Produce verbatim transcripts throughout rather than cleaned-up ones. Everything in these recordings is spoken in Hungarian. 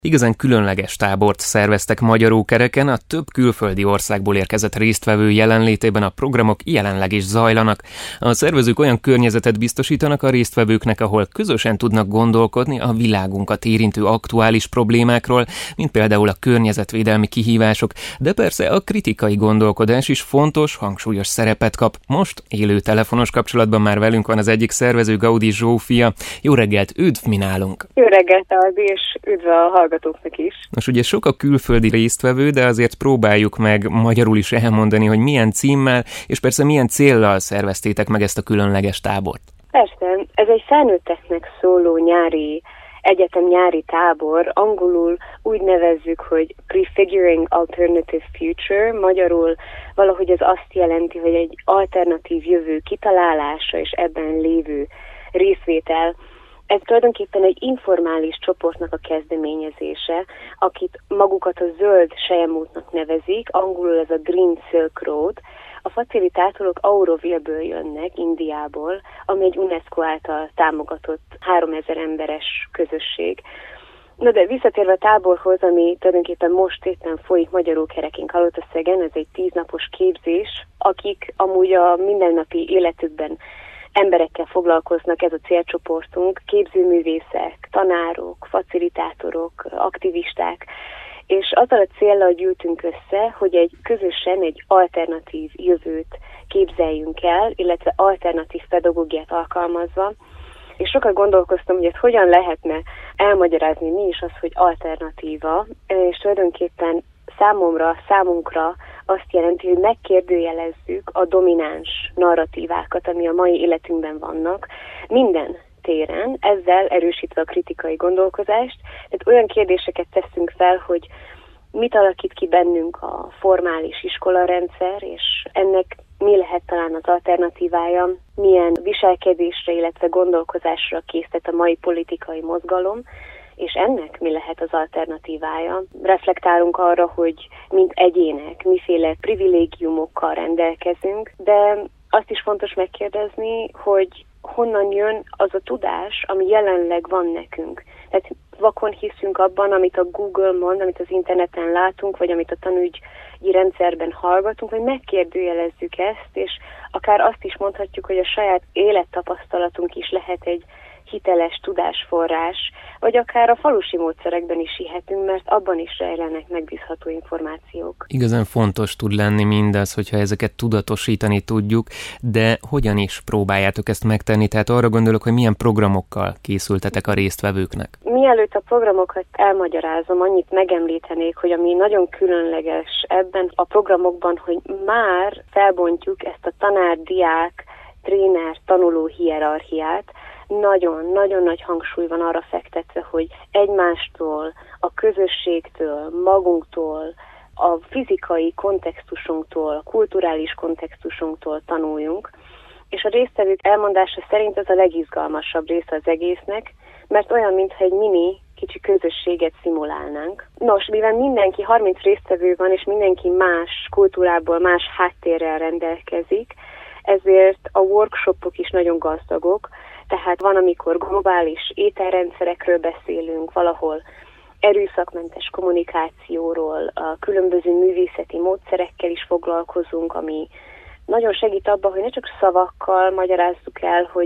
Igazán különleges tábort szerveztek Magyarókereken, a több külföldi országból érkezett résztvevő jelenlétében a programok jelenleg is zajlanak. A szervezők olyan környezetet biztosítanak a résztvevőknek, ahol közösen tudnak gondolkodni a világunkat érintő aktuális problémákról, mint például a környezetvédelmi kihívások, de persze a kritikai gondolkodás is fontos, hangsúlyos szerepet kap. Most élő telefonos kapcsolatban már velünk van az egyik szervező, Gaudi Zsófia. Jó reggelt, üdv mi nálunk! Jó reggelt, Albi, és üdv a hallgatóknak is. Most ugye sok a külföldi résztvevő, de azért próbáljuk meg magyarul is elmondani, hogy milyen címmel, és persze milyen céllal szerveztétek meg ezt a különleges tábort. Persze, ez egy felnőtteknek szóló nyári, egyetem nyári tábor, angolul úgy nevezzük, hogy Prefiguring Alternative Future, magyarul valahogy ez azt jelenti, hogy egy alternatív jövő kitalálása és ebben lévő részvétel. Ez tulajdonképpen egy informális csoportnak a kezdeményezése, akit magukat a zöld selyemútnak nevezik, angolul ez a Green Silk Road. A facilitátorok Auroville-ből jönnek, Indiából, ami egy UNESCO által támogatott háromezer emberes közösség. No de visszatérve a táborhoz, ami tulajdonképpen most éppen folyik Magyarókerekén, Kalotaszegen, ez egy tíznapos képzés, akik amúgy a mindennapi életükben emberekkel foglalkoznak, ez a célcsoportunk, képzőművészek, tanárok, facilitátorok, aktivisták, és azzal a céllal gyűltünk össze, hogy egy közösen egy alternatív jövőt képzeljünk el, illetve alternatív pedagógiát alkalmazva, és sokat gondolkoztam, hogy ezt hogyan lehetne elmagyarázni, mi is az, hogy alternatíva, és tulajdonképpen számomra, számunkra azt jelenti, hogy megkérdőjelezzük a domináns narratívákat, ami a mai életünkben vannak, minden téren, ezzel erősítve a kritikai gondolkozást. Tehát olyan kérdéseket teszünk fel, hogy mit alakít ki bennünk a formális iskolarendszer, és ennek mi lehet talán az alternatívája, milyen viselkedésre, illetve gondolkozásra késztet a mai politikai mozgalom, és ennek mi lehet az alternatívája. Reflektálunk arra, hogy mint egyének miféle privilégiumokkal rendelkezünk, de azt is fontos megkérdezni, hogy honnan jön az a tudás, ami jelenleg van nekünk. Tehát vakon hiszünk abban, amit a Google mond, amit az interneten látunk, vagy amit a tanügyi rendszerben hallgatunk, hogy megkérdőjelezzük ezt, és akár azt is mondhatjuk, hogy a saját élettapasztalatunk is lehet egy hiteles tudásforrás, vagy akár a falusi módszerekben is hihetünk, mert abban is rejlenek megbízható információk. Igazán fontos tud lenni mindaz, hogyha ezeket tudatosítani tudjuk, de hogyan is próbáljátok ezt megtenni? Tehát arra gondolok, hogy milyen programokkal készültetek a résztvevőknek? Mielőtt a programokat elmagyarázom, annyit megemlítenék, hogy ami nagyon különleges ebben a programokban, hogy már felbontjuk ezt a tanár-diák, tréner-tanuló hierarchiát. Nagyon-nagyon nagy hangsúly van arra fektetve, hogy egymástól, a közösségtől, magunktól, a fizikai kontextusunktól, a kulturális kontextusunktól tanuljunk, és a résztvevők elmondása szerint ez a legizgalmasabb része az egésznek, mert olyan, mintha egy mini, kicsi közösséget szimulálnánk. Nos, mivel mindenki, harminc résztvevő van, és mindenki más kultúrából, más háttérrel rendelkezik, ezért a workshopok is nagyon gazdagok, tehát van, amikor globális ételrendszerekről beszélünk, valahol erőszakmentes kommunikációról, a különböző művészeti módszerekkel is foglalkozunk, ami nagyon segít abban, hogy ne csak szavakkal magyarázzuk el, hogy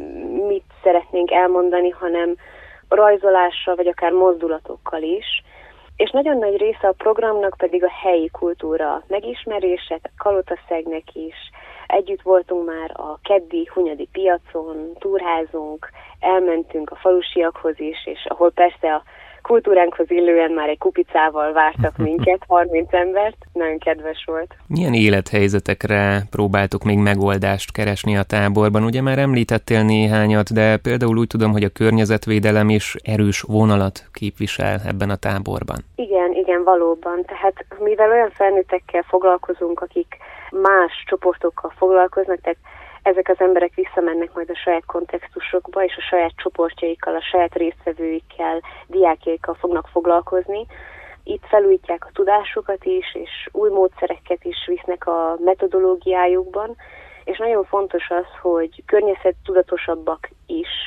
mit szeretnénk elmondani, hanem rajzolással, vagy akár mozdulatokkal is. És nagyon nagy része a programnak pedig a helyi kultúra megismerése, Kalotaszegnek is. Együtt voltunk már a keddi, hunyadi piacon, túrázunk, elmentünk a falusiakhoz is, és ahol persze a kultúránkhoz illően már egy kupicával vártak minket, harminc embert, nagyon kedves volt. Milyen élethelyzetekre próbáltuk még megoldást keresni a táborban? Ugye már említettél néhányat, de például úgy tudom, hogy a környezetvédelem is erős vonalat képvisel ebben a táborban. Igen, igen, valóban. Tehát mivel olyan felnőttekkel foglalkozunk, akik más csoportokkal foglalkoznak, tehát ezek az emberek visszamennek majd a saját kontextusokba, és a saját csoportjaikkal, a saját résztvevőikkel, diákjaikkal fognak foglalkozni. Itt felújítják a tudásukat is, és új módszereket is visznek a metodológiájukban, és nagyon fontos az, hogy környezettudatosabbak is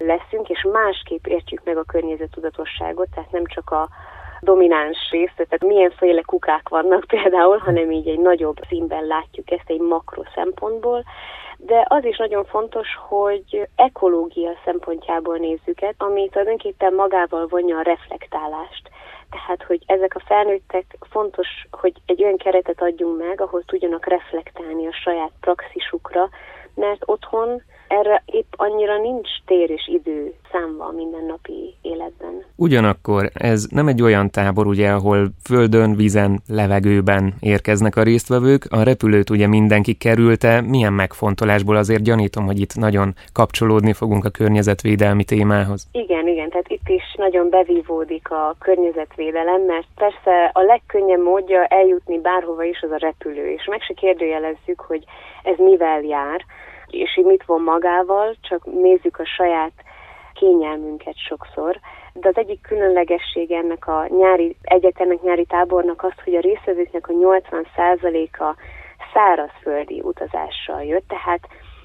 leszünk, és másképp értjük meg a környezettudatosságot, tehát nem csak a domináns részt, tehát milyenféle kukák vannak például, hanem így egy nagyobb színben látjuk ezt egy makro szempontból, de az is nagyon fontos, hogy ekológia szempontjából nézzük ezt, ami tulajdonképpen magával vonja a reflektálást. Tehát, hogy ezek a felnőttek fontos, hogy egy olyan keretet adjunk meg, ahol tudjanak reflektálni a saját praxisukra, mert otthon erre épp annyira nincs tér és idő számva a mindennapi életben. Ugyanakkor ez nem egy olyan tábor, ugye, ahol földön, vízen, levegőben érkeznek a résztvevők. A repülőt ugye mindenki kerülte. Milyen megfontolásból? Azért gyanítom, hogy itt nagyon kapcsolódni fogunk a környezetvédelmi témához. Igen, igen, tehát itt is nagyon bevívódik a környezetvédelem, mert persze a legkönnyebb módja eljutni bárhova is az a repülő, és meg se kérdőjelezzük, hogy ez mivel jár, és így mit von magával, csak nézzük a saját kényelmünket sokszor. De az egyik különlegessége ennek a nyári egyetemnek, nyári tábornak az, hogy a résztvevőknek a nyolcvan százaléka szárazföldi utazással jött, tehát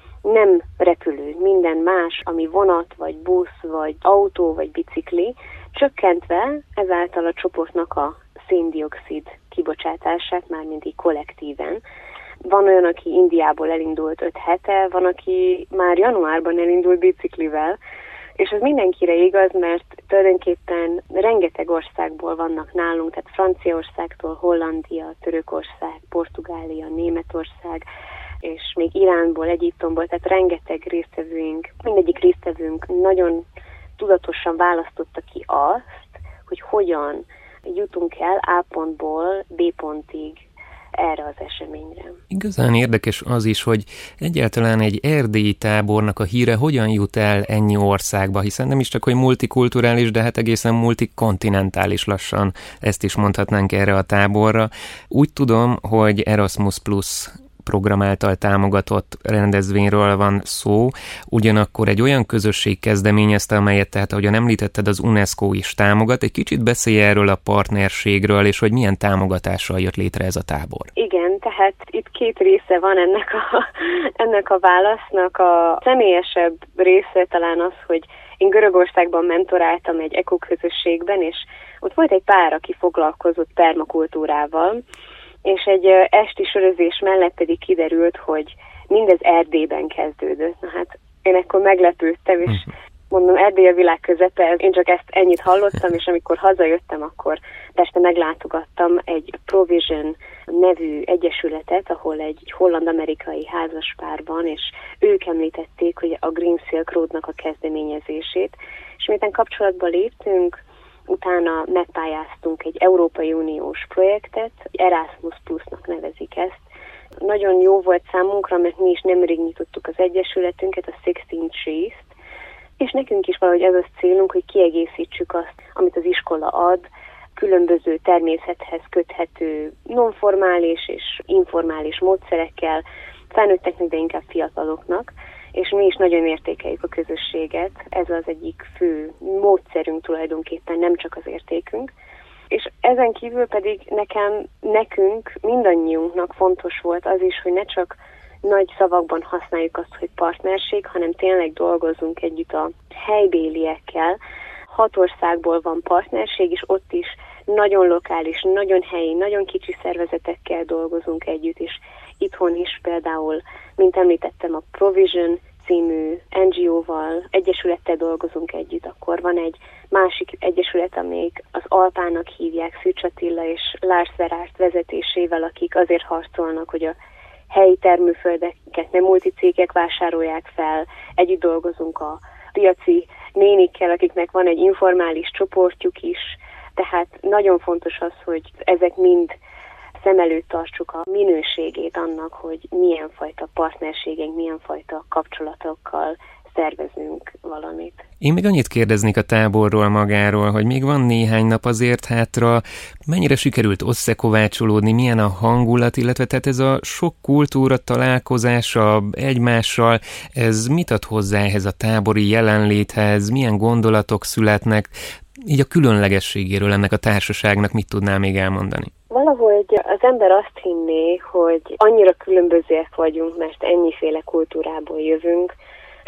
nem repülő, minden más, ami vonat, vagy busz, vagy autó, vagy bicikli, csökkentve ezáltal a csoportnak a szén-dioxid kibocsátását, mármint így kollektíven. Van olyan, aki Indiából elindult öt hete, van, aki már januárban elindult biciklivel, és ez mindenkire igaz, mert tulajdonképpen rengeteg országból vannak nálunk, tehát Franciaországtól, Hollandia, Törökország, Portugália, Németország, és még Iránból, Egyiptomból, tehát rengeteg résztvevőink, mindegyik résztvevőnk nagyon tudatosan választotta ki azt, hogy hogyan jutunk el A pontból B pontig erre az eseményre. Igazán érdekes az is, hogy egyáltalán egy erdélyi tábornak a híre hogyan jut el ennyi országba, hiszen nem is csak, hogy multikulturális, de hát egészen multikontinentális lassan, ezt is mondhatnánk erre a táborra. Úgy tudom, hogy Erasmus Plus program által támogatott rendezvényről van szó, ugyanakkor egy olyan közösség kezdeményezte, amelyet tehát, ahogyan említetted, az UNESCO is támogat. Egy kicsit beszélj erről a partnerségről, és hogy milyen támogatással jött létre ez a tábor. Igen, tehát itt két része van ennek a, ennek a válasznak. A személyesebb része talán az, hogy én Görögországban mentoráltam egy ekoközösségben, és ott volt egy pár, aki foglalkozott permakultúrával, és egy esti sörözés mellett pedig kiderült, hogy mindez Erdélyben kezdődött. Na hát én ekkor meglepődtem, és mondom, Erdély a világ közepe, én csak ezt ennyit hallottam, és amikor hazajöttem, akkor Pestre meglátogattam egy Provision nevű egyesületet, ahol egy holland-amerikai házaspárban, és ők említették, hogy a Green Silk Roadnak a kezdeményezését, és miután kapcsolatba léptünk, utána megpályáztunk egy Európai Uniós projektet, Erasmus Plusnak nevezik ezt. Nagyon jó volt számunkra, mert mi is nemrég nyitottuk az egyesületünket, a Sixteen Trees-t, és nekünk is valahogy ez a célunk, hogy kiegészítsük azt, amit az iskola ad, különböző természethez köthető nonformális és informális módszerekkel, felnőtteknek, de inkább fiataloknak, és mi is nagyon értékeljük a közösséget, ez az egyik fő módszerünk tulajdonképpen, nem csak az értékünk. És ezen kívül pedig nekem, nekünk, mindannyiunknak fontos volt az is, hogy ne csak nagy szavakban használjuk azt, hogy partnerség, hanem tényleg dolgozzunk együtt a helybéliekkel. Hat országból van partnerség, és ott is nagyon lokális, nagyon helyi, nagyon kicsi szervezetekkel dolgozunk együtt, és itthon is például, mint említettem, a Provision című en gé ó-val, egyesülettel dolgozunk együtt, akkor van egy másik egyesület, amelyik az Alpának hívják, Szűcs Attila és Lars Verárt vezetésével, akik azért harcolnak, hogy a helyi termőföldeket nem multicégek vásárolják fel. Együtt dolgozunk a piaci nénikkel, akiknek van egy informális csoportjuk is, tehát nagyon fontos az, hogy ezek mind szem előtt tartsuk a minőségét annak, hogy milyen fajta partnerségek, milyen fajta kapcsolatokkal szervezünk valamit. Én még annyit kérdeznék a táborról magáról, hogy még van néhány nap azért hátra, mennyire sikerült összekovácsolódni, milyen a hangulat, illetve tehát ez a sok kultúra találkozása egymással, ez mit ad hozzá ehhez a tábori jelenléthez, milyen gondolatok születnek, így a különlegességéről ennek a társaságnak mit tudnál még elmondani? Valahogy az ember azt hinné, hogy annyira különbözőek vagyunk, mert ennyiféle kultúrából jövünk. Ez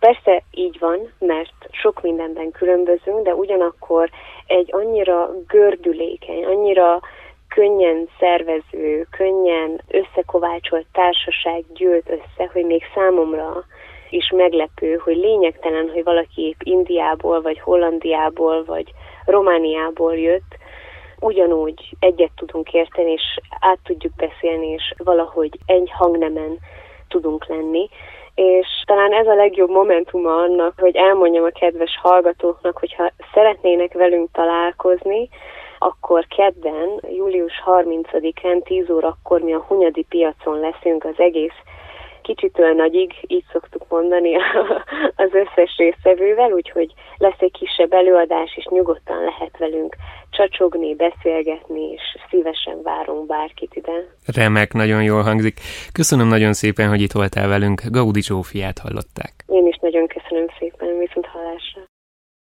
persze így van, mert sok mindenben különbözünk, de ugyanakkor egy annyira gördülékeny, annyira könnyen szervező, könnyen összekovácsolt társaság gyűlt össze, hogy még számomra is meglepő, hogy lényegtelen, hogy valaki épp Indiából, vagy Hollandiából, vagy Romániából jött, ugyanúgy egyet tudunk érteni, és át tudjuk beszélni, és valahogy egy hangnemen tudunk lenni. És talán ez a legjobb momentuma annak, hogy elmondjam a kedves hallgatóknak, hogyha szeretnének velünk találkozni, akkor kedden, július harmincadikán tíz órakor mi a Hunyadi piacon leszünk az egész kicsitől nagyig, így szoktuk mondani az összes résztvevővel, úgyhogy lesz egy kisebb előadás, és nyugodtan lehet velünk csacsogni, beszélgetni, és szívesen várunk bárkit ide. Remek, nagyon jól hangzik. Köszönöm nagyon szépen, hogy itt voltál velünk. Gaudi Zsófiát hallották. Én is nagyon köszönöm szépen, viszont hallásra.